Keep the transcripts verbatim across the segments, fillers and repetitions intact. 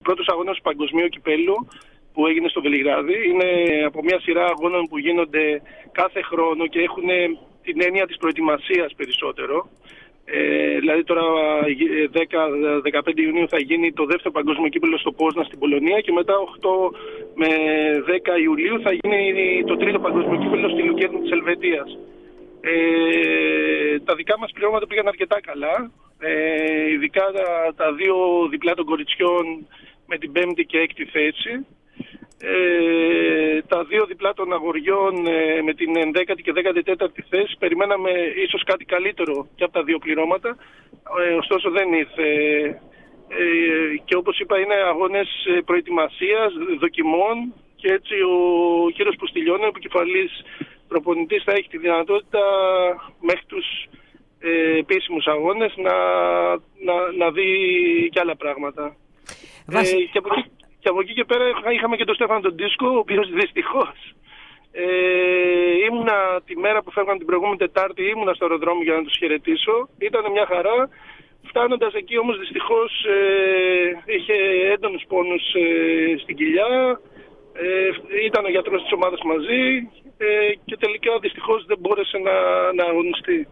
πρώτος αγώνας του Παγκοσμίου Κυπέλλου που έγινε στο Βελιγράδι. Είναι από μια σειρά αγώνων που γίνονται κάθε χρόνο και έχουν την έννοια της προετοιμασίας περισσότερο. Ε, δηλαδή τώρα δέκα με δεκαπέντε Ιουνίου θα γίνει το δεύτερο Παγκόσμιο Κύπελλο στο Πόσνα στην Πολωνία και μετά οκτώ με δέκα Ιουλίου θα γίνει το τρίτο Παγκόσμιο Κύπελλο στη Λουκέρνη της Ελβετίας. Ε, τα δικά μας πληρώματα πήγαν αρκετά καλά, ε, ειδικά τα, τα δύο διπλά των κοριτσιών με την πέμπτη και έκτη θέση. Ε, τα δύο διπλά των αγοριών ε, με την ενδέκατη και δέκατη τέταρτη θέση περιμέναμε ίσως κάτι καλύτερο και από τα δύο πληρώματα, ε, ωστόσο δεν ήρθε, ε, και όπως είπα είναι αγώνες προετοιμασίας, δοκιμών και έτσι ο κύριος Πουστιλιώνη, ο επικεφαλής προπονητής, θα έχει τη δυνατότητα μέχρι τους ε, επίσημους αγώνες να, να, να δει και άλλα πράγματα. Βάση... Ε, και από εκεί, Και από εκεί και πέρα είχαμε και τον Στέφανο τον Ντίσκο, ο οποίος δυστυχώς ε, ήμουνα τη μέρα που φεύγαν την προηγούμενη Τετάρτη, ήμουνα στο αεροδρόμιο για να τους χαιρετήσω. Ήταν μια χαρά. Φτάνοντας εκεί όμως δυστυχώς ε, είχε έντονους πόνους ε, στην κοιλιά. Ε, ήταν ο γιατρός της ομάδας μαζί ε, και τελικά δυστυχώς δεν μπόρεσε να, να αγωνιστεί.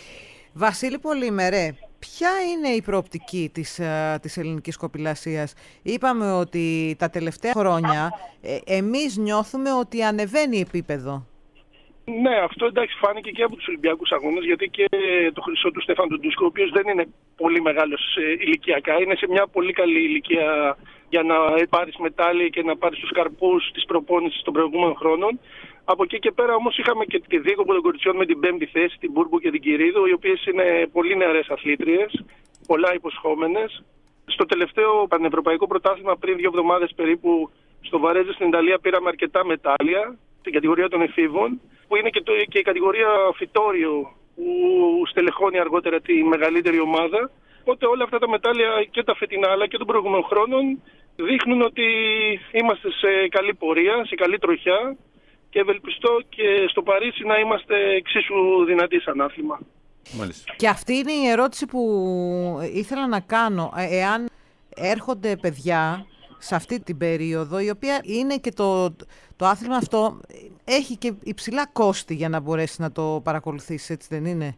Βασίλη Πολύμερε, ποια είναι η προοπτική της, της ελληνικής κοπηλασίας? Είπαμε ότι τα τελευταία χρόνια ε, εμείς νιώθουμε ότι ανεβαίνει επίπεδο. Ναι, αυτό εντάξει φάνηκε και από τους Ολυμπιακούς Αγώνες, γιατί και το χρυσό του Στέφανο του Ντούσκο, ο οποίος δεν είναι πολύ μεγάλος ε, ηλικιακά, είναι σε μια πολύ καλή ηλικία για να πάρεις μετάλλια και να πάρεις τους καρπούς της προπόνησης των προηγούμενων χρόνων. Από εκεί και πέρα όμως είχαμε και τη δίκοπο των κοριτσιών με την πέμπτη θέση, την Μπούρμπο και την Κυρίδο, οι οποίες είναι πολύ νεαρές αθλήτριες, πολλά υποσχόμενες. Στο τελευταίο πανευρωπαϊκό πρωτάθλημα πριν δύο εβδομάδες περίπου στο Βαρέζε στην Ιταλία πήραμε αρκετά μετάλλια στην κατηγορία των εφήβων, που είναι και, το, και η κατηγορία φυτόριο που στελεχώνει αργότερα τη μεγαλύτερη ομάδα. Οπότε όλα αυτά τα μετάλλια και τα φετινά αλλά και των προηγούμενων χρόνων δείχνουν ότι είμαστε σε καλή πορεία, σε καλή τροχιά. Και ευελπιστώ και στο Παρίσι να είμαστε εξίσου δυνατοί σαν άθλημα. Μάλιστα. Και αυτή είναι η ερώτηση που ήθελα να κάνω. Εάν έρχονται παιδιά σε αυτή την περίοδο, η οποία είναι και το, το άθλημα αυτό έχει και υψηλά κόστη για να μπορέσει να το παρακολουθήσει, έτσι δεν είναι?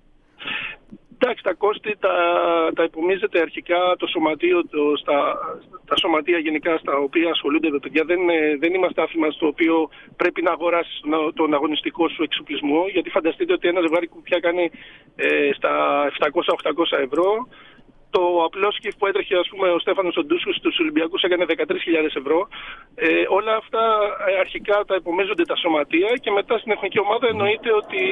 Εντάξει, τα κόστη τα, τα υπομίζεται αρχικά το σωματείο, το, στα, τα σωματεία γενικά στα οποία ασχολούνται τα παιδιά. Δεν, δεν είμαστε άθλημα στο οποίο πρέπει να αγοράσεις τον αγωνιστικό σου εξοπλισμό, γιατί φανταστείτε ότι ένα ζευγάρι κουπιά κάνει ε, στα επτακόσια με οχτακόσια ευρώ. Το απλό σκιφ που έτρεχε ας πούμε, ο Στέφανος ο Ντούσκος στους Ολυμπιακούς έκανε δεκατρείς χιλιάδες ευρώ. Ε, όλα αυτά ε, αρχικά τα υπομίζονται τα σωματεία και μετά στην εθνική ομάδα εννοείται ότι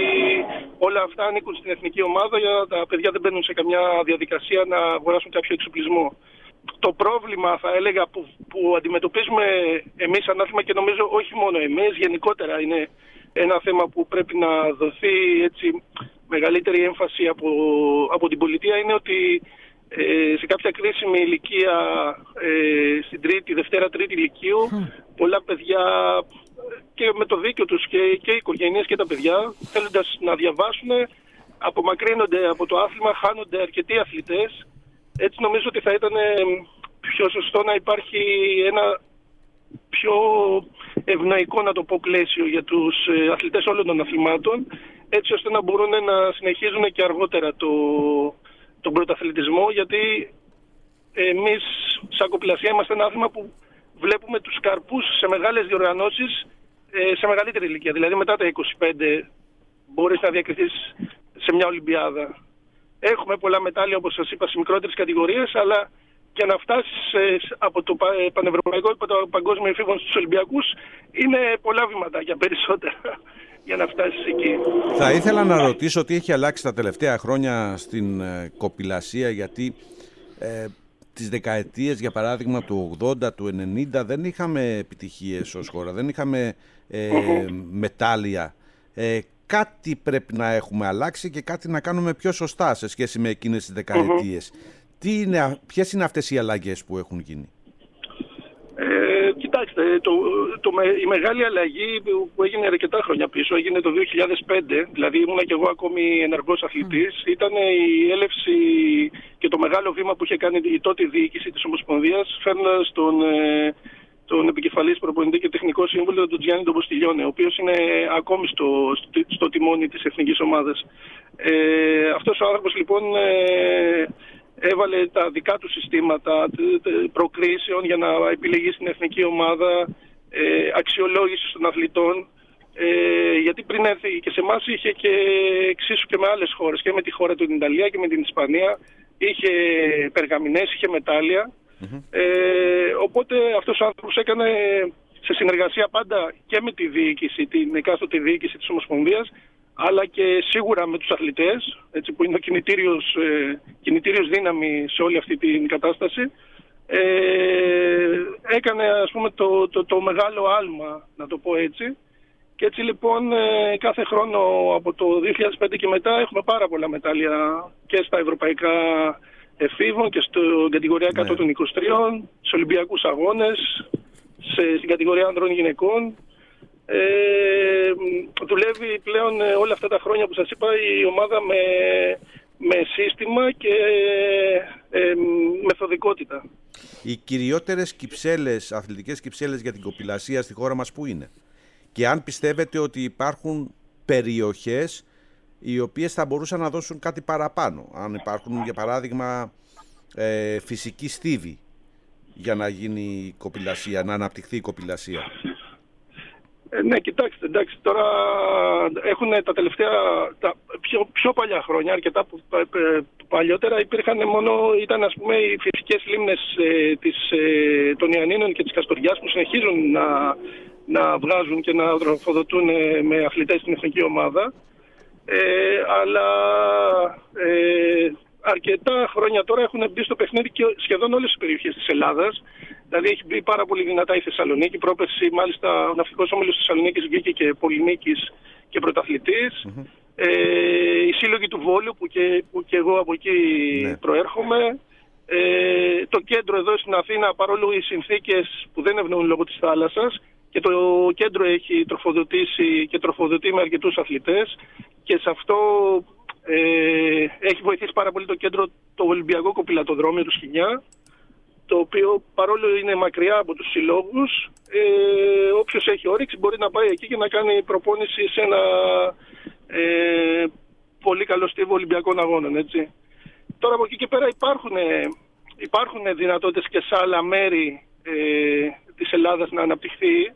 όλα αυτά ανήκουν στην εθνική ομάδα, για τα παιδιά δεν μπαίνουν σε καμιά διαδικασία να αγοράσουν κάποιο εξοπλισμό. Το πρόβλημα θα έλεγα που, που αντιμετωπίζουμε εμείς σαν άθλημα, και νομίζω όχι μόνο εμείς, γενικότερα είναι ένα θέμα που πρέπει να δοθεί έτσι, μεγαλύτερη έμφαση από, από την πολιτεία, είναι ότι Ε, σε κάποια κρίσιμη ηλικία, ε, στην τρίτη, δευτέρα, τρίτη ηλικίου, πολλά παιδιά και με το δίκιο τους και, και οι οικογένειες και τα παιδιά, θέλοντας να διαβάσουν, απομακρύνονται από το άθλημα, χάνονται αρκετοί αθλητές. Έτσι νομίζω ότι θα ήταν πιο σωστό να υπάρχει ένα πιο ευνοϊκό, να το πω, πλαίσιο για τους αθλητές όλων των αθλημάτων, έτσι ώστε να μπορούν να συνεχίζουν και αργότερα το τον πρωταθλητισμό, γιατί εμείς σαν κοπηλασία είμαστε ένα άθλημα που βλέπουμε τους καρπούς σε μεγάλες διοργανώσεις σε μεγαλύτερη ηλικία. Δηλαδή μετά τα είκοσι πέντε μπορείς να διακριθείς σε μια Ολυμπιάδα. Έχουμε πολλά μετάλλια, όπως σας είπα, σε μικρότερες κατηγορίες, αλλά για να φτάσεις από το πανευρωπαϊκό και το παγκόσμιο εφήβων στους Ολυμπιακούς είναι πολλά βηματάκια περισσότερα για να φτάσεις εκεί. Θα ήθελα να ρωτήσω τι έχει αλλάξει τα τελευταία χρόνια στην ε, κοπηλασία, γιατί ε, τις δεκαετίες, για παράδειγμα, του ογδόντα, του ενενήντα δεν είχαμε επιτυχίες ως χώρα, δεν είχαμε ε, uh-huh. μετάλλια. Ε, κάτι πρέπει να έχουμε αλλάξει και κάτι να κάνουμε πιο σωστά σε σχέση με εκείνες τις δεκαετίες. Uh-huh. Τι είναι, ποιες είναι αυτές οι αλλαγές που έχουν γίνει? Ε, κοιτάξτε, Κοιτάξτε, το, το, η μεγάλη αλλαγή που έγινε αρκετά χρόνια πίσω, έγινε το δύο χιλιάδες πέντε, δηλαδή ήμουνα και εγώ ακόμη ενεργός αθλητής, mm. ήταν η έλευση και το μεγάλο βήμα που είχε κάνει η τότε διοίκηση της Ομοσπονδίας, φέρνοντας τον, τον επικεφαλής προπονητή και τεχνικό σύμβουλο, τον Τζιάννη τον Ποστιλιώνε, ο οποίος είναι ακόμη στο, στο, στο τιμόνι της εθνικής ομάδας. Ε, αυτός ο άνθρωπος λοιπόν ε, έβαλε τα δικά του συστήματα προκρίσεων για να επιλεγεί στην εθνική ομάδα, ε, αξιολόγηση των αθλητών, ε, γιατί πριν έρθει και σε εμάς είχε και εξίσου και με άλλες χώρες, και με τη χώρα του την Ιταλία και με την Ισπανία, είχε περγαμηνές, είχε μετάλλια. Mm-hmm. Ε, οπότε αυτός ο άνθρωπος έκανε σε συνεργασία πάντα και με τη διοίκηση, την εκάστοτε διοίκηση της Ομοσπονδίας, αλλά και σίγουρα με τους αθλητές, έτσι, που είναι ο κινητήριος, ε, κινητήριος δύναμη σε όλη αυτή την κατάσταση. Ε, έκανε, ας πούμε, το, το, το μεγάλο άλμα, να το πω έτσι. Και έτσι λοιπόν ε, κάθε χρόνο από το δύο χιλιάδες πέντε και μετά έχουμε πάρα πολλά μετάλλια και στα ευρωπαϊκά εφήβων και στην κατηγορία κάτω των είκοσι τριών, σε Ολυμπιακούς αγώνες, σε, στην κατηγορία ανδρών γυναικών. Ε, δουλεύει πλέον όλα αυτά τα χρόνια που σας είπα η ομάδα με, με σύστημα και ε, μεθοδικότητα. Οι κυριότερες κυψέλες, αθλητικές κυψέλες για την κοπηλασία στη χώρα μας πού είναι? Και αν πιστεύετε ότι υπάρχουν περιοχές οι οποίες θα μπορούσαν να δώσουν κάτι παραπάνω? Αν υπάρχουν, για παράδειγμα, ε, φυσική στίβη για να γίνει η κοπηλασία, να αναπτυχθεί η κοπηλασία. Ε, ναι, κοιτάξτε, εντάξει, τώρα έχουν τα τελευταία, τα πιο, πιο παλιά χρόνια, αρκετά που, ε, παλιότερα υπήρχαν μόνο, ήταν ας πούμε οι φυσικές λίμνες ε, της, ε, των Ιαννίνων και της Καστοριάς που συνεχίζουν να, να βγάζουν και να τροφοδοτούν ε, με αθλητές στην εθνική ομάδα. Ε, αλλά ε, αρκετά χρόνια τώρα έχουν μπει στο παιχνίδι και σχεδόν όλες τις περιοχές της Ελλάδας. Δηλαδή έχει μπει πάρα πολύ δυνατά η Θεσσαλονίκη. Πρόπερση μάλιστα ο ναυτικός όμιλος της Θεσσαλονίκης βγήκε και πολυνίκης και πρωταθλητής. Mm-hmm. Ε, οι σύλλογοι του Βόλου που και, που και εγώ από εκεί ναι. προέρχομαι. Ε, το κέντρο εδώ στην Αθήνα, παρόλο οι συνθήκες που δεν ευνοούν λόγω της θάλασσας, και το κέντρο έχει τροφοδοτήσει και τροφοδοτεί με αρκετούς αθλητές, και σε αυτό ε, έχει βοηθήσει πάρα πολύ το κέντρο, το Ολυμπιακό Κοπηλατοδρόμιο του Σχοινιά, το οποίο παρόλο είναι μακριά από τους συλλόγους, ε, όποιος έχει όρεξη μπορεί να πάει εκεί και να κάνει προπόνηση σε ένα ε, πολύ καλό στίβο Ολυμπιακών αγώνων, έτσι. Τώρα από εκεί και πέρα υπάρχουν, υπάρχουν δυνατότητες και σε άλλα μέρη ε, της Ελλάδας να αναπτυχθεί.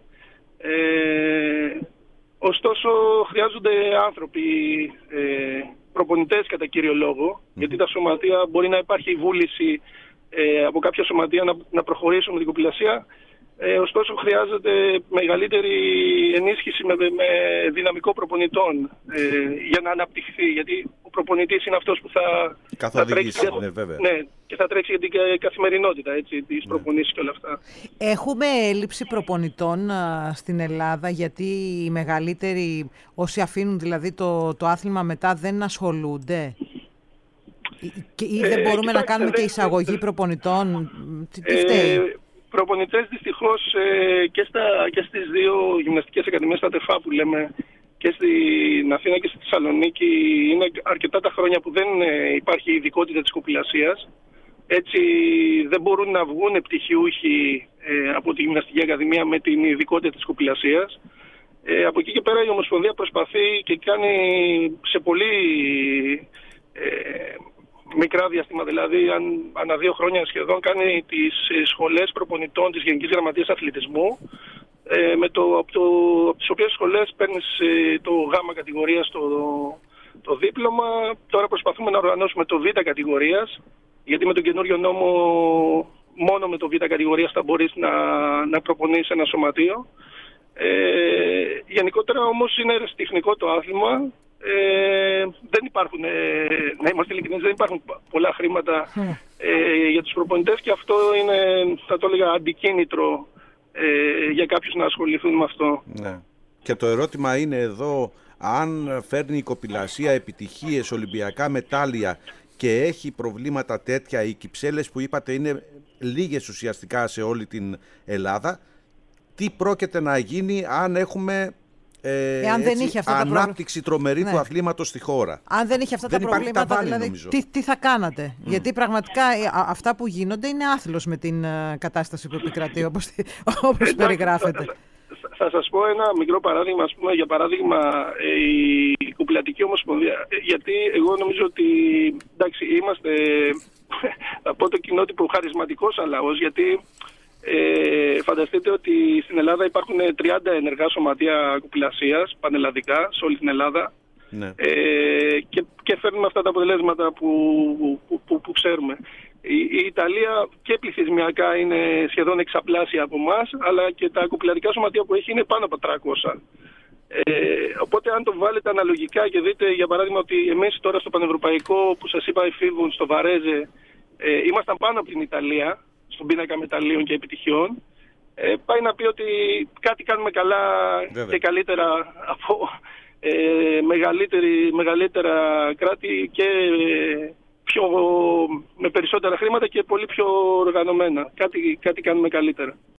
Ε, ωστόσο χρειάζονται άνθρωποι, ε, προπονητές κατά κύριο λόγο, mm-hmm. γιατί τα σωματεία μπορεί να υπάρχει η βούληση ε, από κάποια σωματεία να, να προχωρήσουν με την κοπηλασία. Ε, ωστόσο χρειάζεται μεγαλύτερη ενίσχυση με, με δυναμικό προπονητών ε, για να αναπτυχθεί, γιατί ο προπονητής είναι αυτός που θα, θα τρέξει ναι, βέβαια. Ναι, και θα τρέξει για την καθημερινότητα, έτσι, τις ναι. προπονήσεις και όλα αυτά. Έχουμε έλλειψη προπονητών α, στην Ελλάδα, γιατί οι μεγαλύτεροι, όσοι αφήνουν δηλαδή το, το άθλημα μετά, δεν ασχολούνται ή, ή δεν ε, μπορούμε ε, να κάνουμε δε, και εισαγωγή δε, προπονητών? Τι, τι φταίει? Ε, Προπονητές δυστυχώς ε, και, στα, και στις δύο γυμναστικές ακαδημίες, στα ΤΕΦΑ που λέμε, και στην Αθήνα και στη Θεσσαλονίκη, είναι αρκετά τα χρόνια που δεν ε, υπάρχει η ειδικότητα της κοπηλασίας. Έτσι δεν μπορούν να βγουν πτυχιούχοι ε, από τη Γυμναστική Ακαδημία με την ειδικότητα της κοπηλασίας. Ε, από εκεί και πέρα η Ομοσπονδία προσπαθεί και κάνει σε πολύ ε, μικρά διαστήματα, δηλαδή αν, ανά δύο χρόνια σχεδόν, κάνει τις σχολές προπονητών της Γενικής Γραμματείας Αθλητισμού, ε, με το, από, το, από τις οποίες σχολές παίρνεις ε, το γάμα κατηγορίας το, το δίπλωμα. Τώρα προσπαθούμε να οργανώσουμε το β κατηγορίας, γιατί με τον καινούριο νόμο μόνο με το β κατηγορίας θα μπορείς να, να προπονείς ένα σωματείο. Ε, γενικότερα όμως είναι αεραστεχνικό το άθλημα. Ε, δεν υπάρχουν, ε, να είμαστε ειλικρινείς, δεν υπάρχουν πολλά χρήματα ε, για τους προπονητές, και αυτό είναι, θα το έλεγα, αντικίνητρο ε, για κάποιους να ασχοληθούν με αυτό. Ναι. Και το ερώτημα είναι εδώ, αν φέρνει η κοπηλασία επιτυχίες, ολυμπιακά μετάλλια και έχει προβλήματα τέτοια, οι κυψέλες που είπατε είναι λίγες ουσιαστικά σε όλη την Ελλάδα, τι πρόκειται να γίνει αν έχουμε ε, Εάν έτσι, δεν είχε αυτά ανάπτυξη τα προ... τρομερή ναι. του αθλήματος στη χώρα. Αν δεν είχε αυτά δεν τα προβλήματα, ταβάνι, δηλαδή, νομίζω. τι, τι θα κάνατε. Mm. Γιατί πραγματικά αυτά που γίνονται είναι άθλος με την uh, κατάσταση που επικρατεί, όπως, όπως περιγράφεται. Θα σας πω ένα μικρό παράδειγμα, ας πούμε, για παράδειγμα η Κουπηλατική Ομοσπονδία. Γιατί εγώ νομίζω ότι, εντάξει, είμαστε, θα πω το κοινότυπο χαρισματικός λαός, γιατί ε, φανταστείτε ότι στην Ελλάδα υπάρχουν τριάντα ενεργά σωματεία κουπηλασίας, πανελλαδικά, σε όλη την Ελλάδα. Ναι. Ε, και, και φέρνουμε αυτά τα αποτελέσματα που, που, που, που ξέρουμε. Η, η Ιταλία και πληθυσμιακά είναι σχεδόν εξαπλάσια από εμάς, αλλά και τα κουπηλατικά σωματεία που έχει είναι πάνω από τριακόσια. Ε, οπότε αν το βάλετε αναλογικά και δείτε για παράδειγμα ότι εμείς τώρα στο πανευρωπαϊκό που σας είπα εφήβουν στο Βαρέζε ε, ήμασταν πάνω από την Ιταλία στον πίνακα μεταλλίων και επιτυχιών, ε, πάει να πει ότι κάτι κάνουμε καλά. Βέβαια. Και καλύτερα από ε, μεγαλύτερα κράτη και ε, πιο, με περισσότερα χρήματα και πολύ πιο οργανωμένα. Κάτι, κάτι κάνουμε καλύτερα.